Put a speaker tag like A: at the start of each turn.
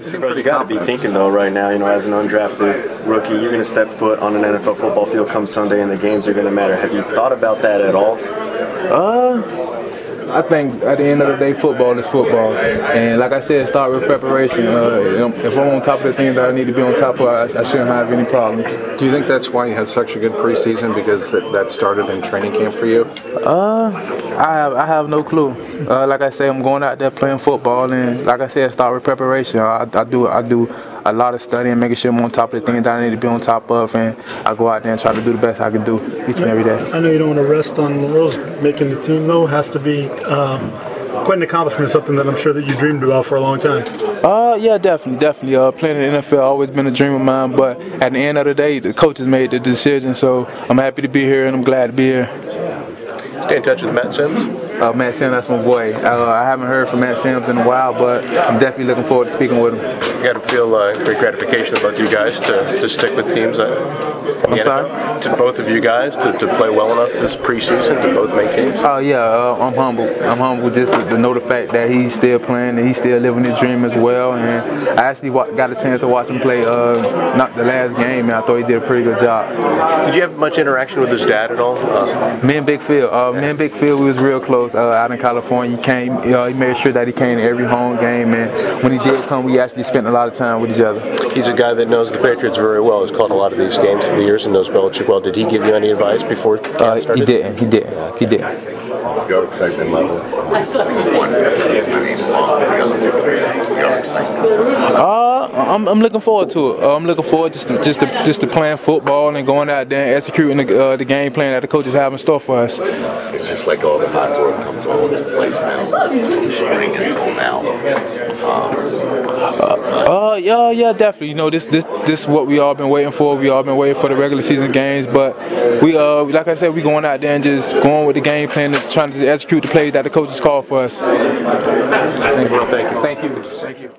A: Bro, you got to be thinking though right now, as an undrafted rookie, you're going to step foot on an NFL football field come Sunday, and the games are going to matter. Have you thought about that at all?
B: I think at the end of the day, football is football. And like I said, start with preparation. If I'm on top of the things that I need to be on top of, I shouldn't have any problems.
C: Do you think that's why you had such a good preseason, because that started in training camp for you?
B: I have no clue. Like I say, I'm going out there playing football, and like I said, start with preparation. I do a lot of studying, making sure I'm on top of the things that I need to be on top of, and I go out there and try to do the best I can do each and every day.
D: I know you don't want to rest on laurels. Making the team, though, has to be quite an accomplishment, something that I'm sure that you dreamed about for a long time.
B: Yeah, definitely. Playing in the NFL always been a dream of mine, but at the end of the day, the coaches made the decision, so I'm happy to be here and I'm glad to be here.
C: Stay in touch with Matt Simms?
B: Matt Simms, that's my boy. I haven't heard from Matt Simms in a while, but I'm definitely looking forward to speaking with him.
C: You got to feel great gratification about you guys to stick with teams.
B: I'm sorry?
C: To both of you guys to play well enough this preseason to both make teams?
B: Oh, yeah, I'm humble. I'm humble just to know the fact that he's still playing and he's still living his dream as well. And I actually got a chance to watch him play not the last game, and I thought he did a pretty good job.
C: Did you have much interaction with his dad at all?
B: Me and Big Phil, we was real close out in California. He came, he made sure that he came to every home game, and when he did come, we actually spent a lot of time with each other.
C: He's a guy that knows the Patriots very well. He's caught a lot of these games through the years and knows Belichick well. Did he give you any advice before camp started?
B: He didn't.
E: Your excitement level.
B: I'm looking forward to it. I'm looking forward just to playing football and going out there and executing the game plan that the coaches have in store for us.
E: It's just like all the hard work comes all into place now, from spring until now.
B: Yeah, definitely. This is what we all been waiting for. We all been waiting for the regular season games, but we like I said, we going out there and just going with the game plan and trying to execute the plays that the coaches call for us.
C: Thank you.